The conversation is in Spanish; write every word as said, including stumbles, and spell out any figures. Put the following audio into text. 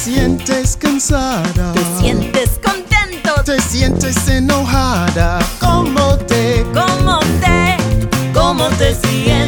sientes cansada, te sientes contento, te sientes enojada. ¿Cómo te, ¿cómo te, cómo te sientes?